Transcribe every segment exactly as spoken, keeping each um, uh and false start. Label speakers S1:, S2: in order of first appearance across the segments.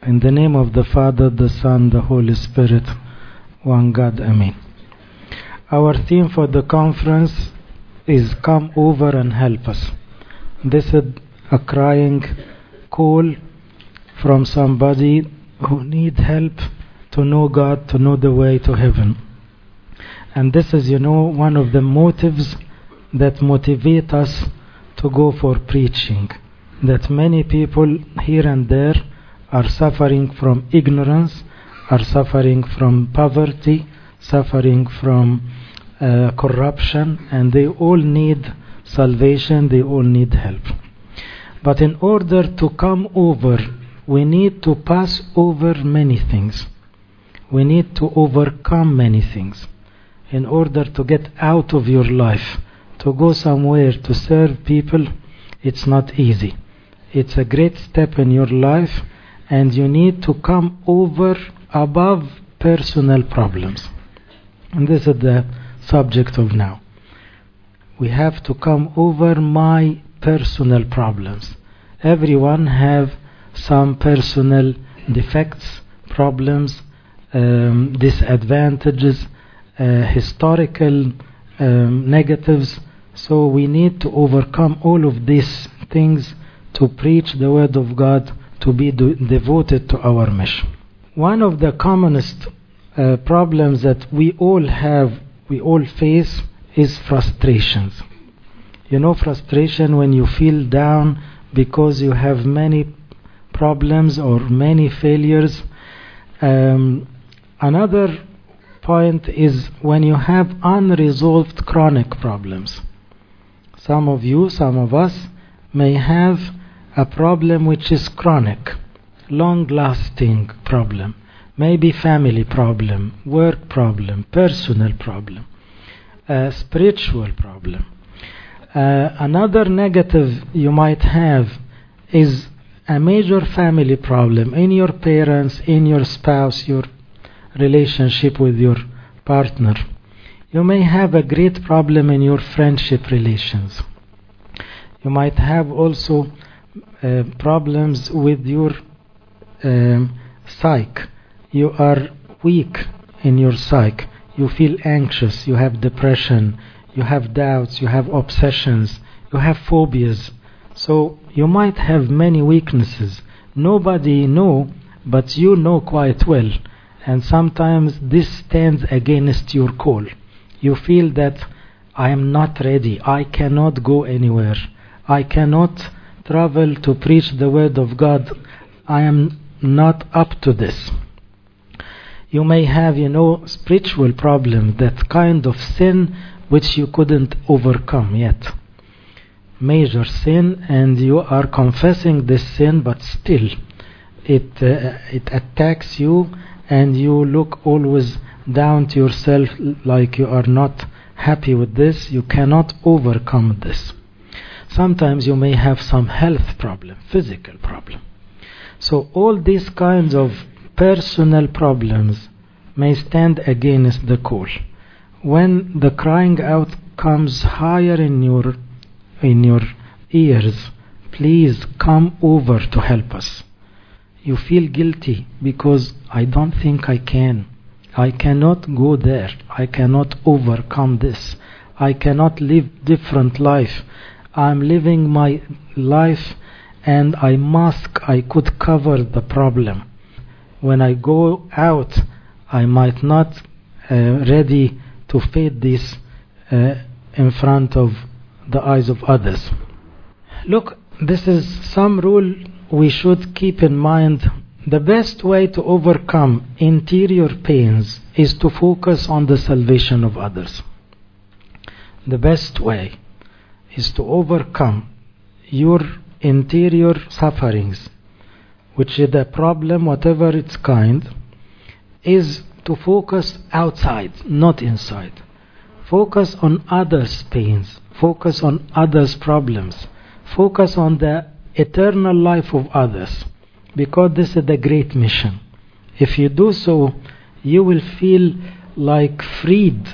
S1: In the name of the Father, the Son, the Holy Spirit, one God, Amen. Our theme for the conference is Come Over and Help Us. This is a crying call from somebody who needs help to know God, to know the way to heaven. And this is, you know, one of the motives that motivate us to go for preaching. That many people here and there are suffering from ignorance, are suffering from poverty, suffering from uh, corruption, and they all need salvation, they all need help. But in order to come over, we need to pass over many things. We need to overcome many things. In order to get out of your life, to go somewhere to serve people, it's not easy. It's a great step in your life, and you need to come over above personal problems. And this is the subject of now. We have to come over my personal problems. Everyone have some personal defects, problems, um, disadvantages, uh, historical um, negatives. So we need to overcome all of these things to preach the word of God, to be do- devoted to our mission. One of the commonest uh, problems that we all have, we all face, is frustrations. You know, frustration when you feel down because you have many problems or many failures. Um, another point is when you have unresolved chronic problems. Some of you, some of us, may have a problem which is chronic, long-lasting problem, maybe family problem, work problem, personal problem, uh, spiritual problem. Uh, another negative you might have is a major family problem in your parents, in your spouse, your relationship with your partner. You may have a great problem in your friendship relations. You might have also uh, problems with your um, psyche. You are weak in your psyche. You feel anxious. You have depression. You have doubts. You have obsessions. You have phobias. So you might have many weaknesses. Nobody know, but you know quite well. And sometimes this stands against your call. You feel that I am not ready. I cannot go anywhere. I cannot travel to preach the word of God. I am not up to this. You may have, you know, spiritual problems, that kind of sin which you couldn't overcome yet. Major sin, and you are confessing this sin, but still it uh, it attacks you, and you look always down to yourself like you are not happy with this. You cannot overcome this. Sometimes you may have some health problem, physical problem. So all these kinds of personal problems may stand against the call. When the crying out comes higher in your in your ears, please come over to help us. You feel guilty because I don't think I can. I cannot go there. I cannot overcome this. I cannot live different life. I'm living my life and I mask, I could cover the problem. When I go out, I might not uh, ready to face this uh, in front of the eyes of others. Look, this is some rule we should keep in mind. The best way to overcome interior pains is to focus on the salvation of others. The best way is to overcome your interior sufferings, which is a problem, whatever its kind, is to focus outside, not inside. Focus on others' pains. Focus on others' problems. Focus on the eternal life of others, because this is the great mission. If you do so, you will feel like freed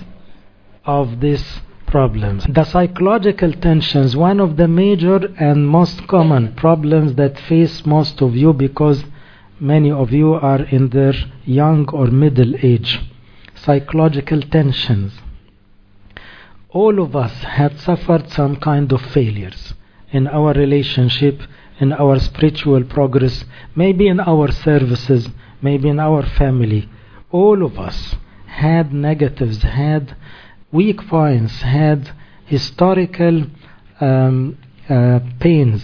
S1: of these problems. The psychological tensions, one of the major and most common problems that face most of you, because Many of you are in their young or middle age. Psychological tensions. All of us had suffered some kind of failures in our relationship, in our spiritual progress, maybe in our services, maybe in our family. All of us had negatives, had weak points, had historical um, uh, pains.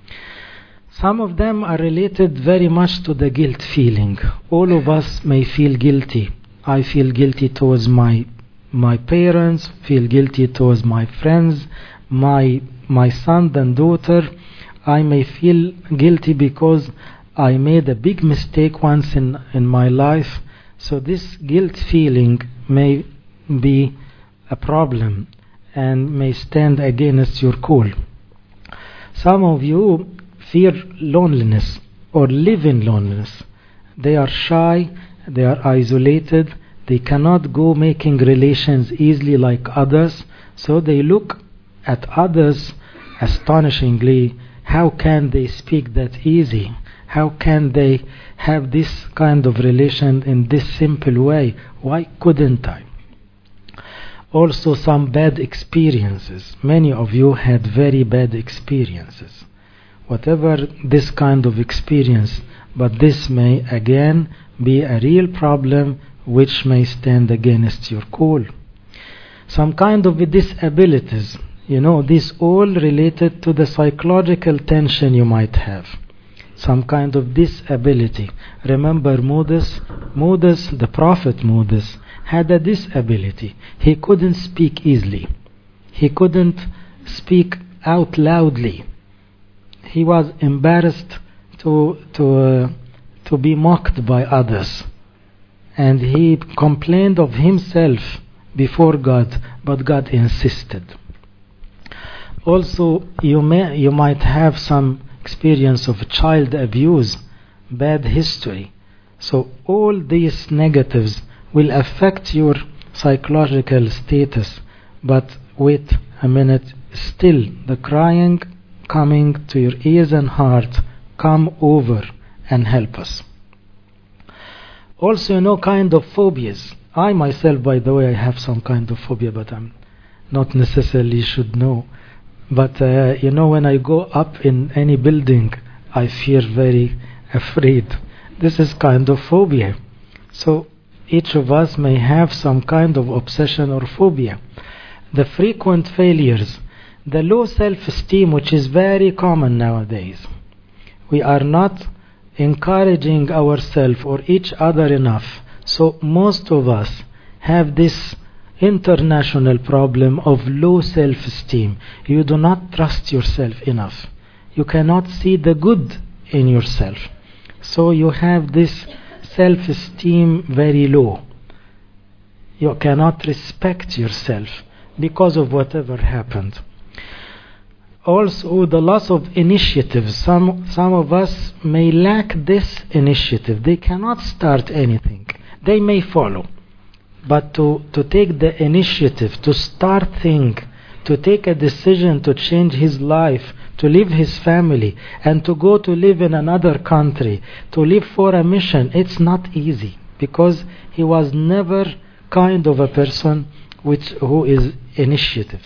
S1: Some of them are related very much to the guilt feeling. All of us may feel guilty. I feel guilty towards my my parents, feel guilty towards my friends, my my son and daughter. I may feel guilty because I made a big mistake once in, in my life. So this guilt feeling may be a problem and may stand against your call. Some of you fear loneliness or live in loneliness. They are shy, they are isolated, they cannot go making relations easily like others, so they look at others astonishingly. How can they speak that easy? How can they have this kind of relation in this simple way? Why couldn't I? Also some bad experiences. Many of you had very bad experiences. Whatever this kind of experience, but this may again be a real problem which may stand against your call. Some kind of disabilities, you know, this all related to the psychological tension you might have. Some kind of disability. Remember Moses? Moses, the prophet Moses, had a disability. He couldn't speak easily. He couldn't speak out loudly. He was embarrassed to to uh, to be mocked by others, and he complained of himself before God, but God insisted. Also, you may you might have some experience of child abuse, bad history. So all these negatives will affect your psychological status. But wait a minute, still the crying coming to your ears and heart, come over and help us. Also, you know, kind of phobias. I myself, by the way, I have some kind of phobia, but I'm not necessarily should know. But uh, you know, when I go up in any building, I feel very afraid. This is kind of phobia. So each of us may have some kind of obsession or phobia. The frequent failures, the low self-esteem, which is very common nowadays. We are not encouraging ourselves or each other enough. So most of us have this international problem of low self-esteem. You do not trust yourself enough. You cannot see the good in yourself. So you have this self-esteem very low. You cannot respect yourself because of whatever happened. Also, the loss of initiative. Some, some of us may lack this initiative. They cannot start anything. They may follow. But to, to take the initiative, to start things, to take a decision to change his life, to leave his family, and to go to live in another country, to live for a mission, it's not easy. Because he was never kind of a person which, who is initiative.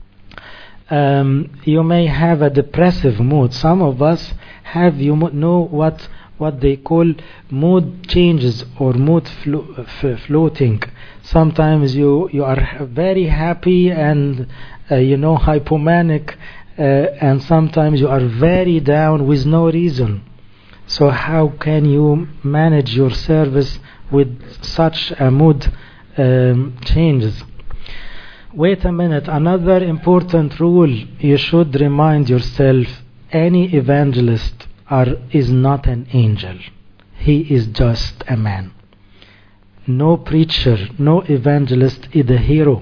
S1: Um, you may have a depressive mood. Some of us have, you know what what they call mood changes or mood flo- f- floating. Sometimes you, you are very happy and uh, you know hypomanic, uh, and sometimes you are very down with no reason. So how can you manage your service with such a mood um, changes? Wait a minute, another important rule you should remind yourself: any evangelist are, is not an angel. He is just a man. No preacher, no evangelist is a hero.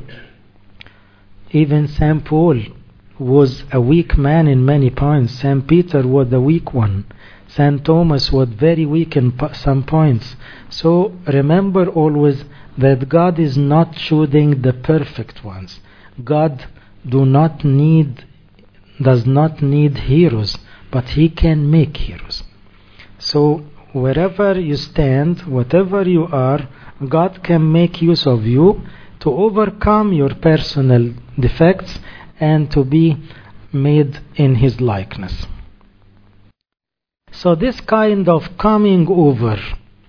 S1: Even Saint Paul was a weak man in many points. Saint Peter was the weak one. Saint Thomas was very weak in some points. So remember always that God is not choosing the perfect ones. God do not need, does not need heroes, but He can make heroes. So wherever you stand, whatever you are, God can make use of you to overcome your personal defects and to be made in His likeness. So this kind of coming over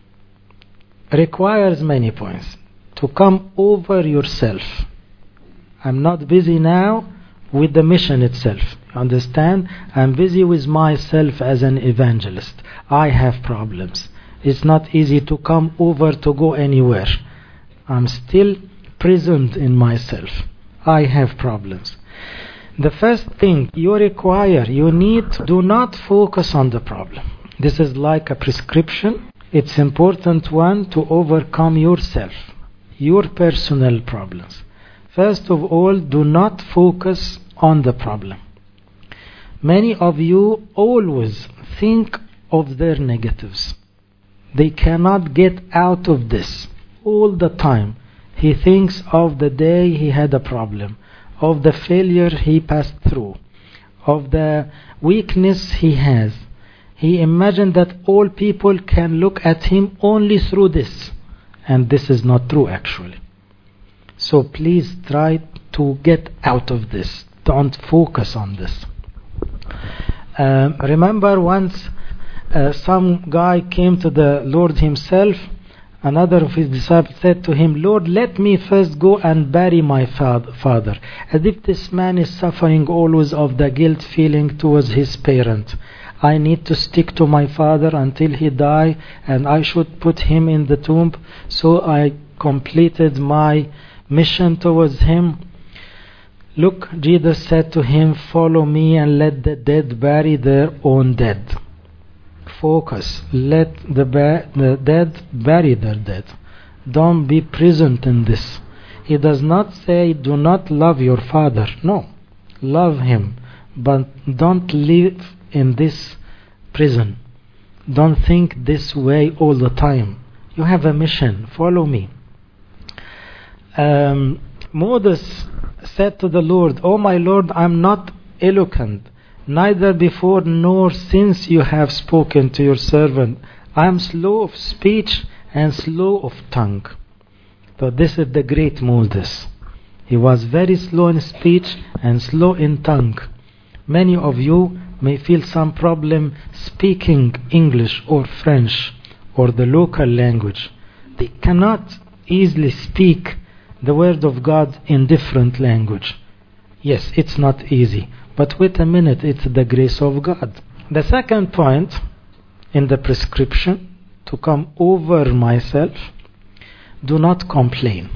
S1: requires many points. To come over yourself. I'm not busy now with the mission itself. You understand? I'm busy with myself as an evangelist. I have problems. It's not easy to come over to go anywhere. I'm still prisoned in myself. I have problems. The first thing you require, you need to do not focus on the problem. This is like a prescription. It's important one to overcome yourself, your personal problems. First of all, do not focus on the problem. Many of you always think of their negatives. They cannot get out of this all the time. He thinks of the day he had a problem, of the failure he passed through, of the weakness he has. He imagined that all people can look at him only through this. And this is not true actually. So please try to get out of this. Don't focus on this. Uh, remember once uh, some guy came to the Lord himself. Another of his disciples said to him, Lord, let me first go and bury my father. As if this man is suffering always of the guilt feeling towards his parent. I need to stick to my father until he die, and I should put him in the tomb. So I completed my mission towards him. Look, Jesus said to him, follow me and let the dead bury their own dead. Focus. Let the, ba- the dead bury their dead. Don't be present in this. He does not say do not love your father. No. Love him. But don't live in this prison. Don't think this way all the time. You have a mission. Follow me. Um, Moses said to the Lord, O my Lord, I am not eloquent, neither before nor since you have spoken to your servant. I am slow of speech and slow of tongue. So this is the great Moses. He was very slow in speech and slow in tongue. Many of you may feel some problem speaking English or French or the local language. They cannot easily speak the word of God in different language. Yes, it's not easy. But wait a minute, it's the grace of God. The second point in the prescription to come over myself, do not complain.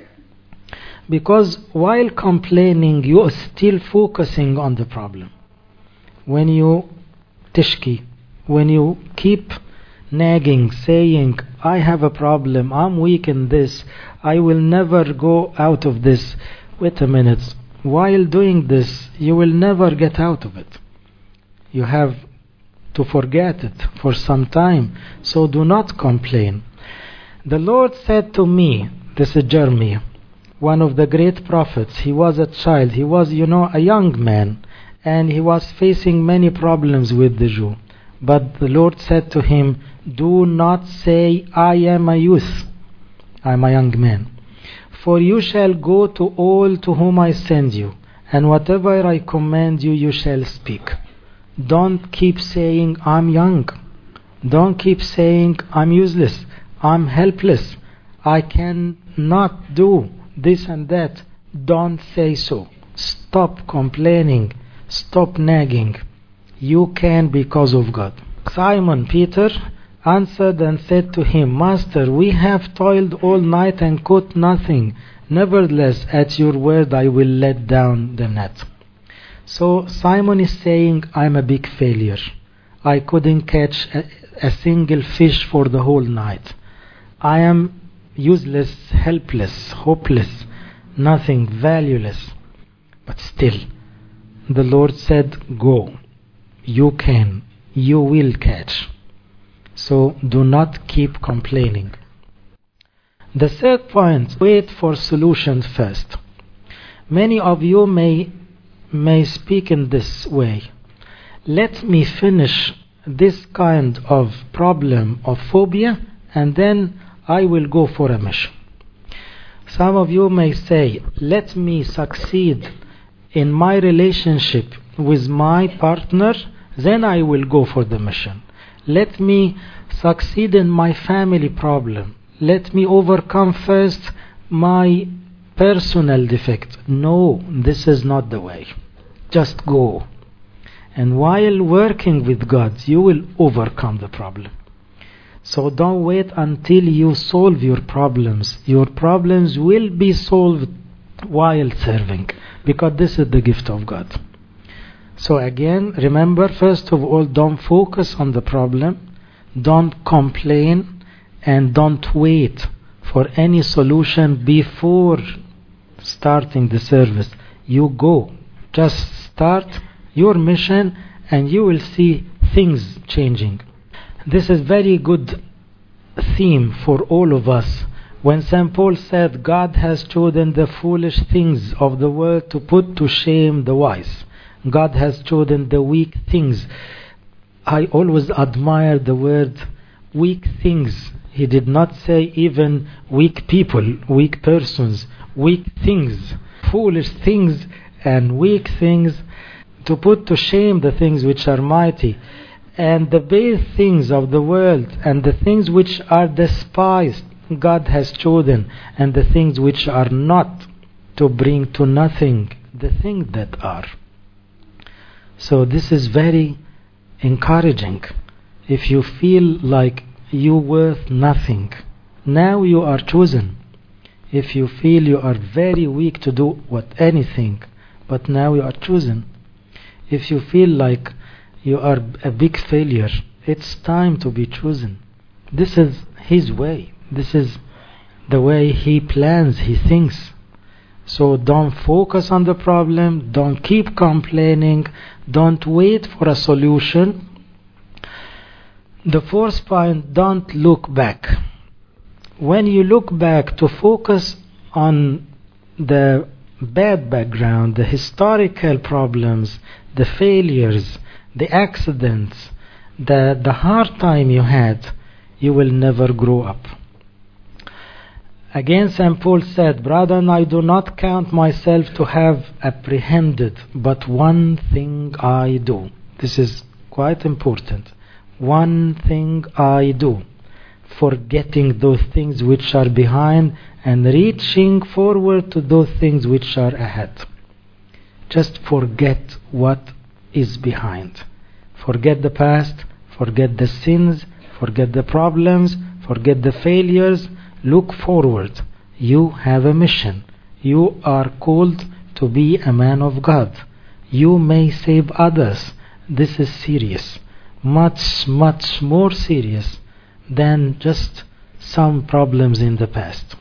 S1: Because while complaining, you are still focusing on the problem. When you tishki, when you keep nagging, saying, I have a problem, I'm weak in this, I will never go out of this. Wait a minute. While doing this, you will never get out of it. You have to forget it for some time. So do not complain. The Lord said to me, this is Jeremiah, one of the great prophets. He was a child. He was, you know, a young man. And he was facing many problems with the Jew. But the Lord said to him, do not say, I am a youth. I am a young man. For you shall go to all to whom I send you, and whatever I command you, you shall speak. Don't keep saying, I'm young. Don't keep saying, I'm useless. I'm helpless. I cannot do this and that. Don't say so. Stop complaining. Stop nagging. You can because of God. Simon Peter answered and said to him, Master, we have toiled all night and caught nothing. Nevertheless, at your word I will let down the net. So Simon is saying, I'm a big failure. I couldn't catch a, a single fish for the whole night. I am useless, helpless, hopeless, nothing, valueless. But still, the Lord said, go. You can. You will catch. So do not keep complaining. The third point, wait for solutions first. Many of you may may speak in this way. Let me finish this kind of problem of phobia, and then I will go for a mission. Some of you may say, let me succeed in my relationship with my partner, then I will go for the mission. Let me succeed in my family problem. Let me overcome first my personal defect. No, this is not the way. Just go. And while working with God, you will overcome the problem. So don't wait until you solve your problems. Your problems will be solved while serving, because this is the gift of God. So again, remember, first of all, don't focus on the problem, don't complain, and don't wait for any solution before starting the service. You go. Just start your mission and you will see things changing. This is very good theme for all of us. When Saint Paul said God has chosen the foolish things of the world to put to shame the wise. God has chosen the weak things. I always admire the word weak things. He did not say even weak people, weak persons, weak things, foolish things and weak things, to put to shame the things which are mighty, and the base things of the world, and the things which are despised God has chosen, and the things which are not, to bring to nothing the things that are. So this is very encouraging. If you feel like you worth nothing, now you are chosen. If you feel you are very weak to do what anything, but now you are chosen. If you feel like you are a big failure, it's time to be chosen. This is His way. This is the way He plans, He thinks. So don't focus on the problem, don't keep complaining, don't wait for a solution. The fourth point, don't look back. When you look back, to focus on the bad background, the historical problems, the failures, the accidents, the, the hard time you had, you will never grow up. Again, Saint Paul said, "Brethren, I do not count myself to have apprehended, but one thing I do." This is quite important. One thing I do, forgetting those things which are behind and reaching forward to those things which are ahead. Just forget what is behind. Forget the past, forget the sins, forget the problems, forget the failures. Look forward. You have a mission. You are called to be a man of God. You may save others. This is serious. Much, much more serious than just some problems in the past.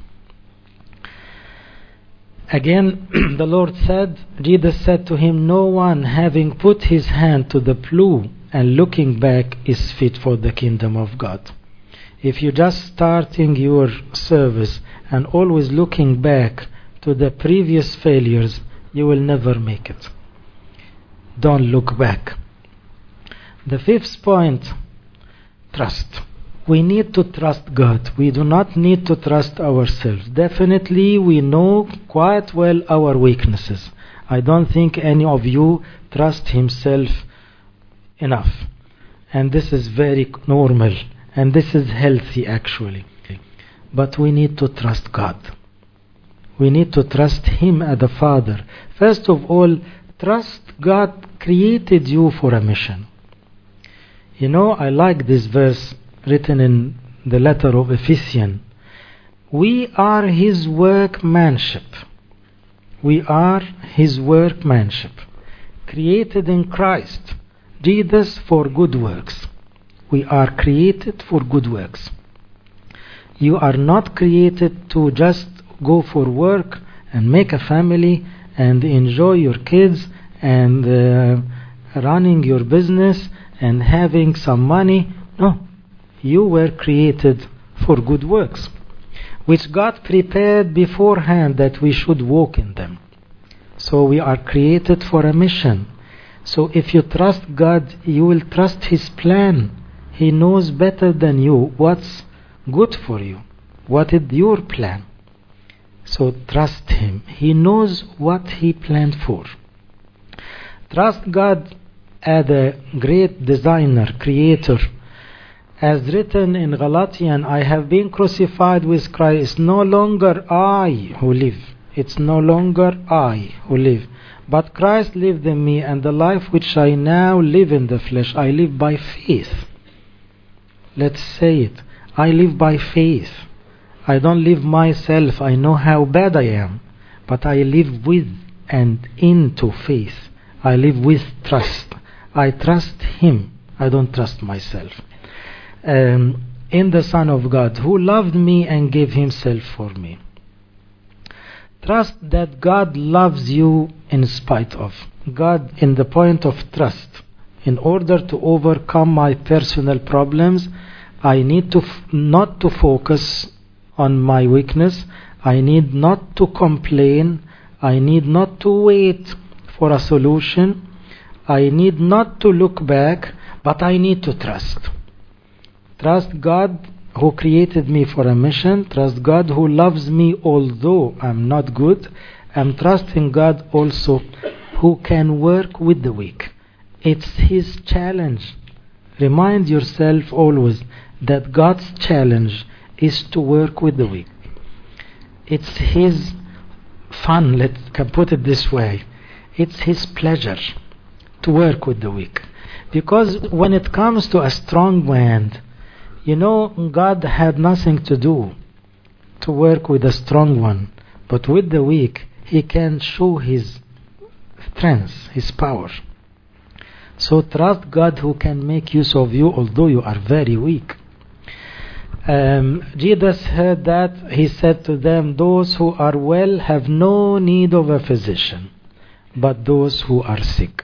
S1: Again, the Lord said, Jesus said to him, "No one having put his hand to the plough and looking back is fit for the kingdom of God." If you're just starting your service and always looking back to the previous failures, you will never make it. Don't look back. The fifth point, trust. We need to trust God. We do not need to trust ourselves. Definitely we know quite well our weaknesses. I don't think any of you trust himself enough. And this is very normal. And this is healthy actually. But we need to trust God. We need to trust Him as the Father. First of all, trust God created you for a mission. You know, I like this verse written in the letter of Ephesians. We are His workmanship. We are His workmanship, created in Christ Jesus for good works. We are created for good works. You are not created to just go for work and make a family and enjoy your kids and uh, running your business and having some money. No, you were created for good works, which God prepared beforehand that we should walk in them. So we are created for a mission. So if you trust God, you will trust His plan. He knows better than you what's good for you, what is your plan. So trust Him. He knows what He planned for. Trust God as a great designer, creator. As written in Galatians, I have been crucified with Christ. It's no longer I who live. It's no longer I who live. But Christ lived in me, and the life which I now live in the flesh, I live by faith. Let's say it. I live by faith. I don't live myself. I know how bad I am. But I live with and into faith. I live with trust. I trust Him. I don't trust myself. Um, in the Son of God, who loved me and gave Himself for me. Trust that God loves you in spite of. God, in the point of trust, in order to overcome my personal problems, I need to f- not to focus on my weakness. I need not to complain. I need not to wait for a solution. I need not to look back, but I need to trust. Trust God who created me for a mission. Trust God who loves me although I'm not good. And trust in God also who can work with the weak. It's His challenge. Remind yourself always that God's challenge is to work with the weak. It's His fun, let's can put it this way. It's His pleasure to work with the weak. Because when it comes to a strong man, you know, God had nothing to do to work with a strong one. But with the weak, He can show His strength, His power. So trust God who can make use of you although you are very weak. Um, Jesus heard that. He said to them, those who are well have no need of a physician, but those who are sick.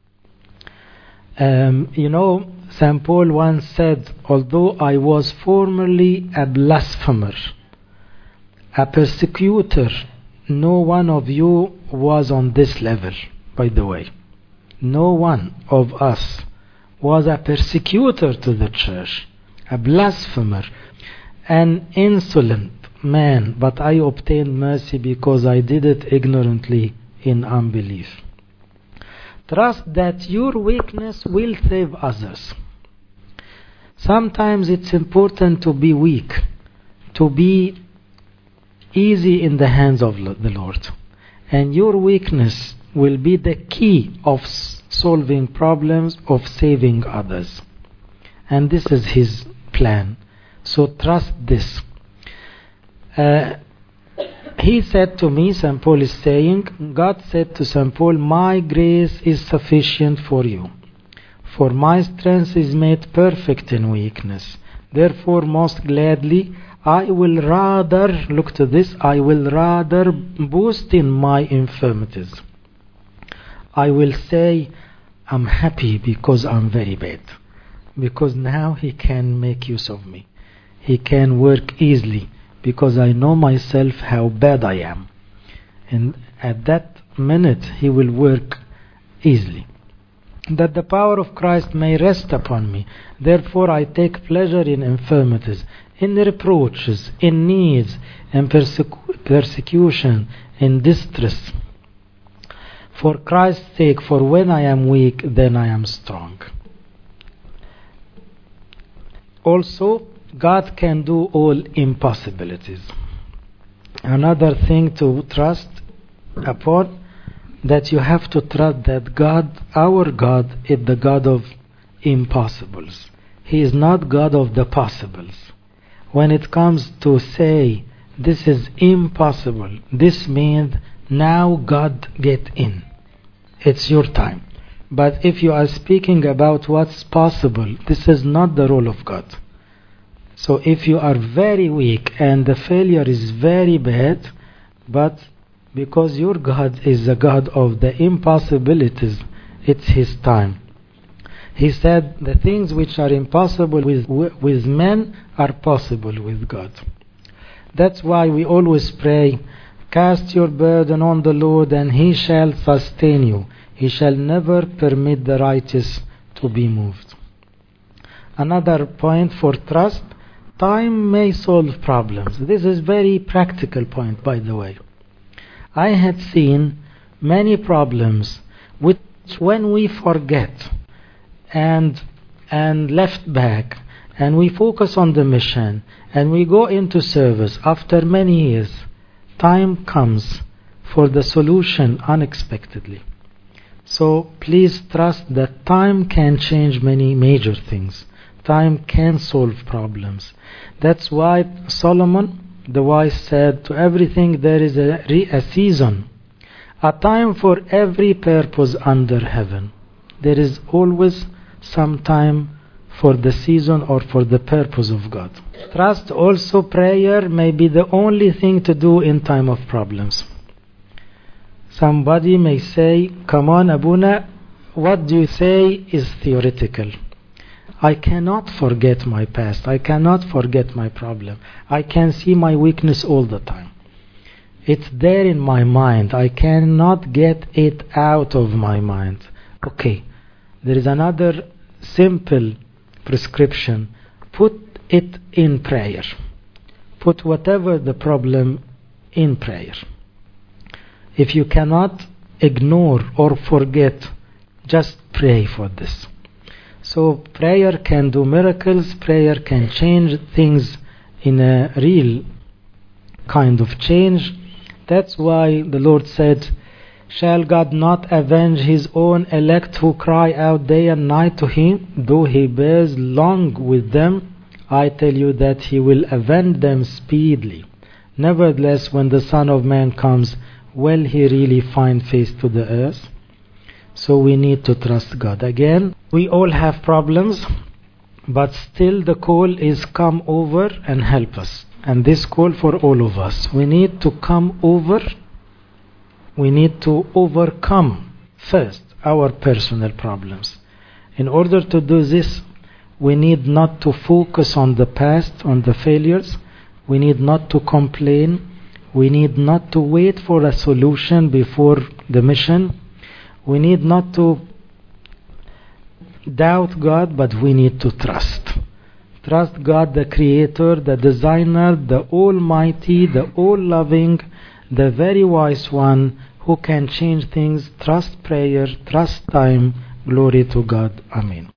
S1: Um, you know, Saint Paul once said, although I was formerly a blasphemer, a persecutor, no one of you was on this level, by the way. No one of us was a persecutor to the church, a blasphemer, an insolent man, but I obtained mercy because I did it ignorantly in unbelief. Trust that your weakness will save others. Sometimes it's important to be weak, to be easy in the hands of the Lord. And your weakness will be the key of solving problems, of saving others. And this is His plan. So trust this. Uh, he said to me, Saint Paul is saying, God said to Saint Paul, my grace is sufficient for you. For my strength is made perfect in weakness. Therefore, most gladly, I will rather, look to this, I will rather boast in my infirmities. I will say, I'm happy because I'm very bad. Because now He can make use of me. He can work easily because I know myself how bad I am. And at that minute He will work easily. That the power of Christ may rest upon me. Therefore I take pleasure in infirmities, in reproaches, in needs, in persecu- persecution, in distress. For Christ's sake, for when I am weak, then I am strong. Also, God can do all impossibilities. Another thing to trust upon, that you have to trust that God, our God, is the God of impossibles. He is not God of the possibles. When it comes to say, this is impossible, this means now God get in. It's your time. But if you are speaking about what's possible, this is not the role of God. So if you are very weak and the failure is very bad, but because your God is the God of the impossibilities, it's His time. He said the things which are impossible with, with men are possible with God. That's why we always pray, cast your burden on the Lord and He shall sustain you. He shall never permit the righteous to be moved. Another point for trust, time may solve problems. This is very practical point, by the way. I had seen many problems which when we forget and and left back and we focus on the mission and we go into service after many years, time comes for the solution unexpectedly. So please trust that time can change many major things. Time can solve problems. That's why Solomon the wise said, to everything there is a, re- a season, a time for every purpose under heaven. There is always some time for the season or for the purpose of God. Trust also, prayer may be the only thing to do in time of problems. Somebody may say, come on Abuna, what do you say is theoretical? I cannot forget my past. I cannot forget my problem. I can see my weakness all the time. It's there in my mind. I cannot get it out of my mind. Okay, there is another simple prescription. Put it in prayer. Put whatever the problem in prayer. If you cannot ignore or forget, just pray for this. So prayer can do miracles, prayer can change things in a real kind of change. That's why the Lord said, shall God not avenge his own elect who cry out day and night to him, though he bears long with them? I tell you that he will avenge them speedily. Nevertheless, when the Son of Man comes, will he really find face to the earth? So we need to trust God. Again, we all have problems, but still the call is come over and help us. And this call for all of us. We need to come over. We need to overcome first our personal problems. In order to do this, we need not to focus on the past, on the failures. We need not to complain. We need not to wait for a solution before the mission. We need not to doubt God, but we need to trust. Trust God, the Creator, the Designer, the Almighty, the All-Loving, the very wise one who can change things. Trust prayer, trust time. Glory to God. Amen.